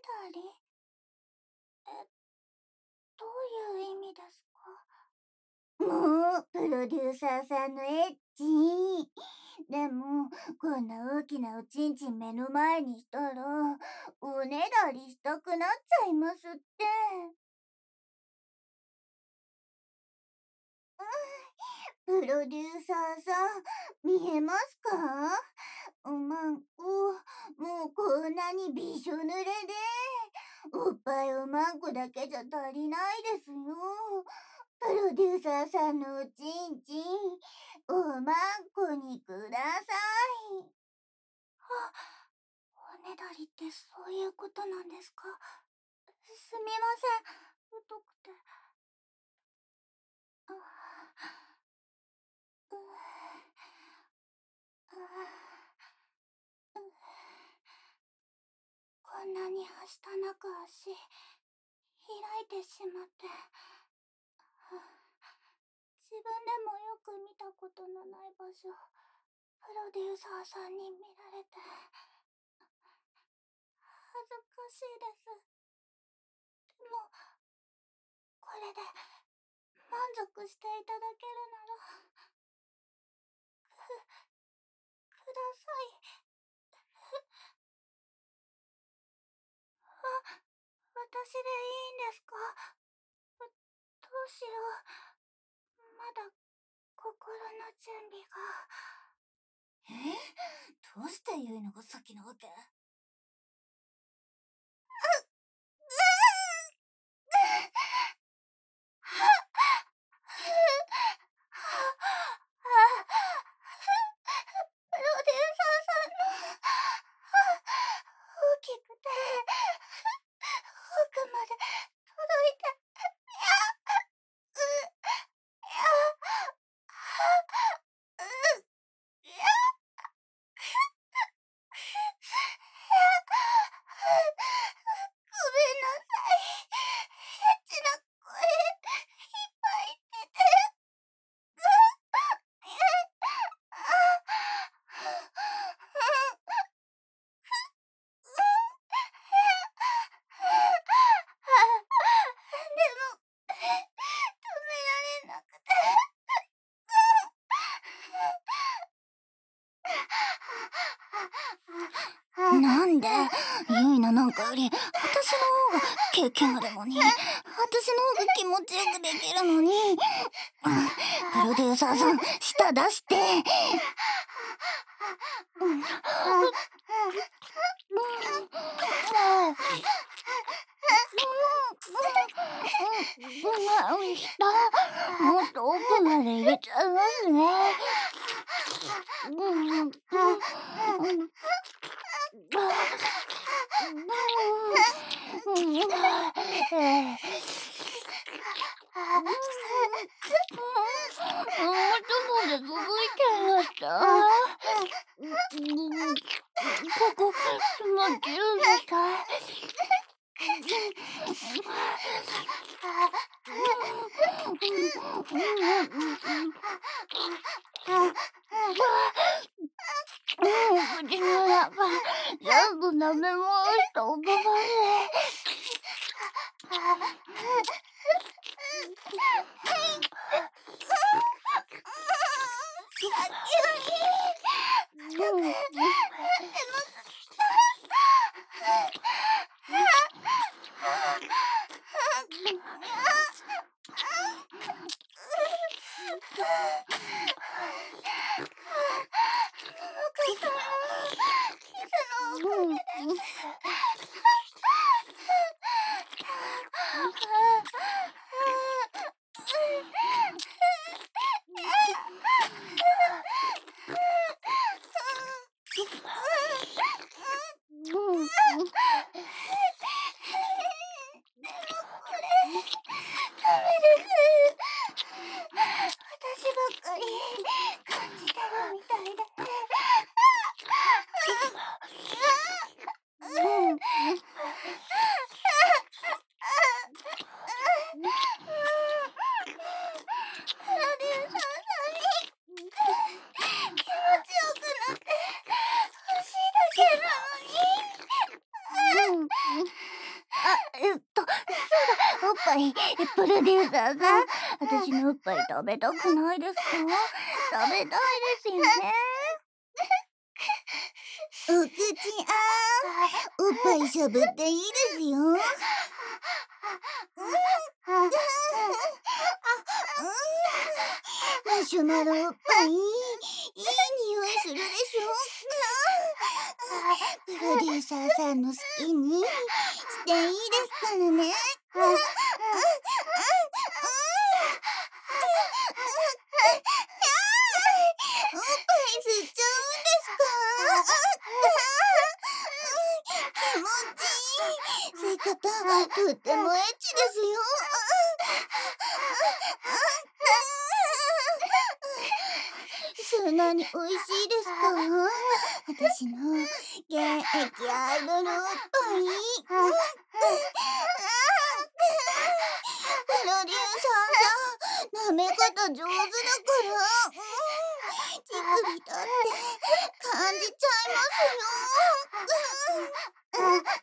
だりえ、どういう意味ですか？もう、プロデューサーさんのエッチ。でも、こんな大きなおちんちん目の前にしたら、おねだりしたくなっちゃいますって。プロデューサーさん、見えますか？おまんこ、もうこんなにびしょ濡れで、おっぱいおまんこだけじゃ足りないですよ。プロデューサーさんのおちんちん、おまんこにください。あ、おねだりってそういうことなんですか？すみません、疎くて。ううこんなにはしたなく足開いてしまって、自分でもよく見たことのない場所、プロデューサーさんに見られて恥ずかしいです。でもこれで満足していただけるなら、ください。私でいいんですか？どうしよう。まだ心の準備が。どうして言うのが先なわけ？プロデューサーさんの大きくて奥まで届いて、いや、いや、いや、ごめんなさい。エッチな声いっぱい出て。でも、止められなくて。なんでゆいななんかより私の方が経験あるのに、私の方が気持ちよくできるのに。プロデューサーさん、舌出して。もっと奥まで入れちゃいますね。元まで届いちゃいました。ここ、待ってるんですか？口の中、全部舐め回したおかげで。 ぱい。プロデューサーさん、私のおっぱい食べたくないですか？食べたいですよね。お口おっぱいしゃぶっていいですよ。マシュマロおっぱい、いい匂いするでしょ？プロデューサーさんの好きにしていいですからね。おっぱい吸っちゃうんですか？気持ちいい。吸い方、とってもエッチですよ。そんなに美味しいですか？私の現役アイドルおっぱい。プロデューサーさん、舐め方上手だから、乳首だって感じちゃいますよ。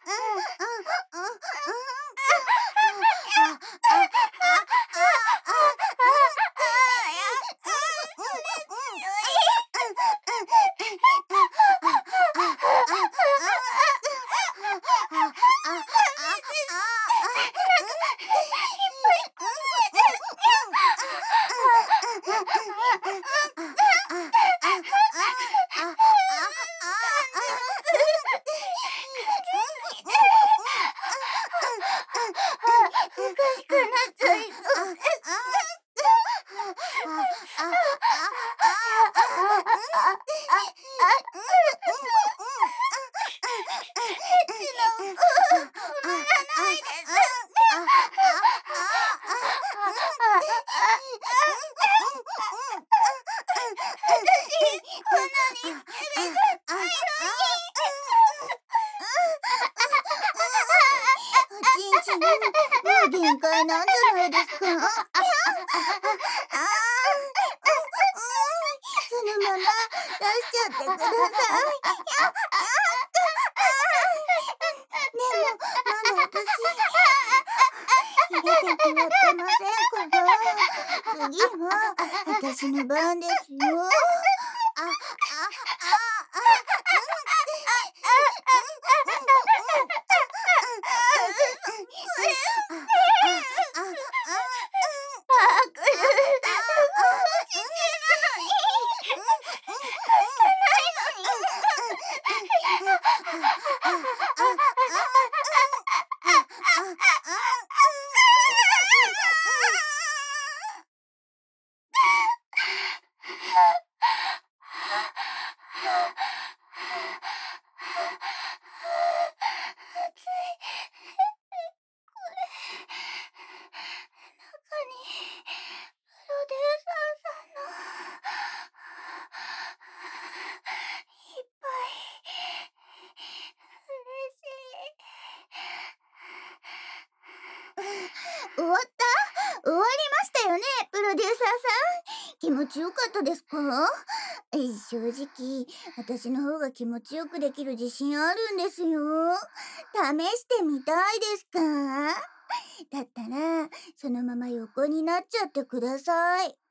おかしくなっちゃいそうです。おちんちん、もう限界なんじゃないですか？そのまま出しちゃってください。でも、まだ私、入れてもらってませんから、次は私の番ですよ。終わった終わりましたよね、プロデューサーさん。気持ちよかったですか？正直、私の方が気持ちよくできる自信あるんですよ。試してみたいですか？だったら、そのまま横になっちゃってください。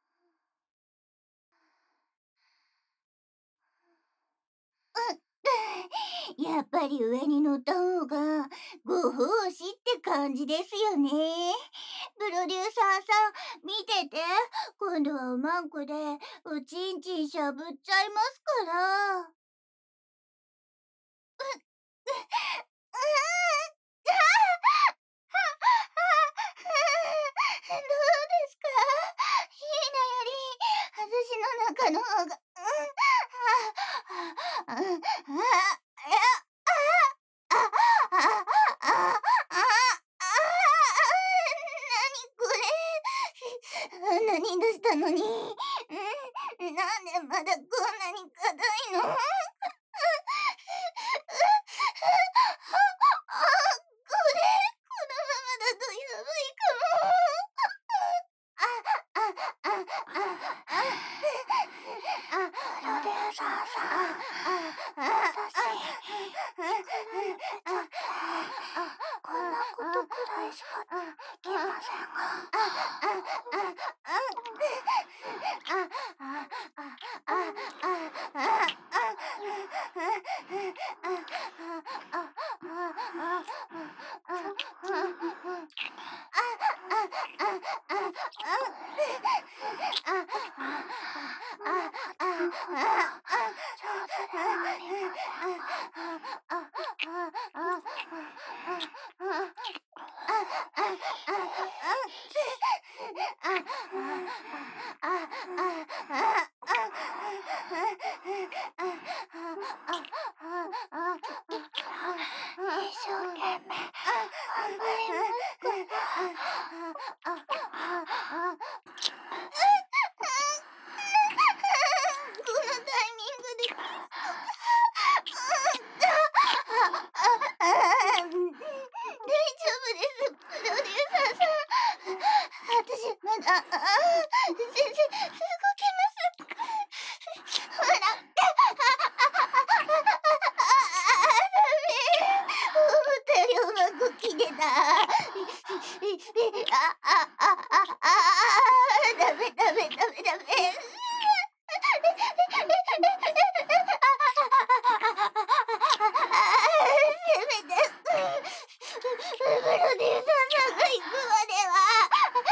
やっぱり上に乗った方がご奉仕って感じですよね。プロデューサーさん、見てて。今度はおまんこでおちんちんしゃぶっちゃいますから。どうですか？ヒーナより私の中の方が、何出したのに、なんでまだこんなに硬いの？ らいしかできませんが。一生懸命頑張りますから。このタイミングで大丈夫です、プロデューサーさん。私まだ全然動けます。ほら。思ったよりうまく切れた。ダメ。せめてプロデューサーさんが行くまでは。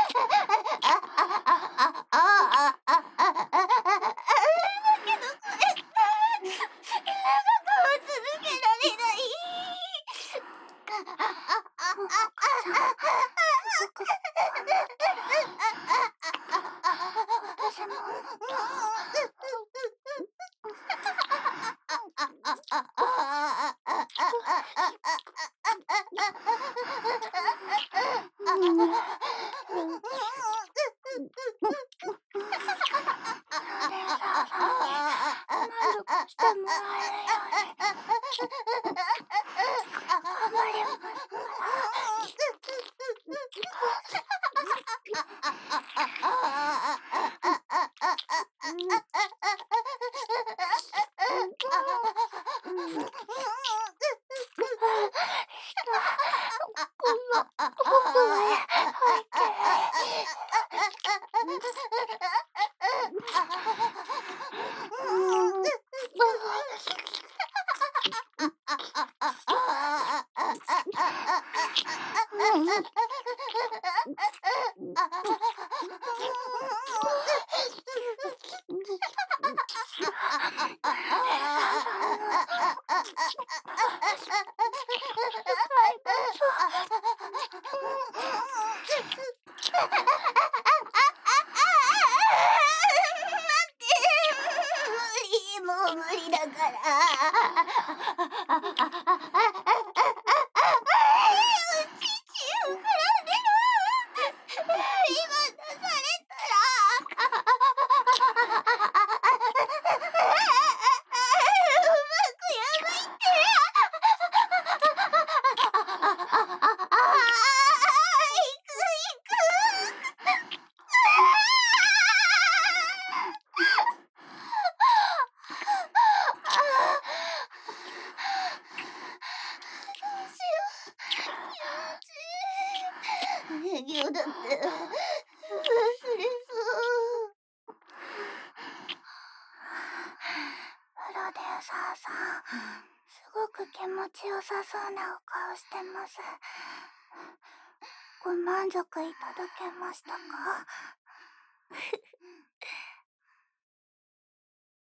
だけどこれ長くは続けられない。私も満足してもらえるように頑張りますからもう無理だから。父膨らんでる。今出されたらうまくやばいって。営業だって忘れそう。プロデューサーさん、すごく気持ちよさそうなお顔してます。ご満足いただけましたか？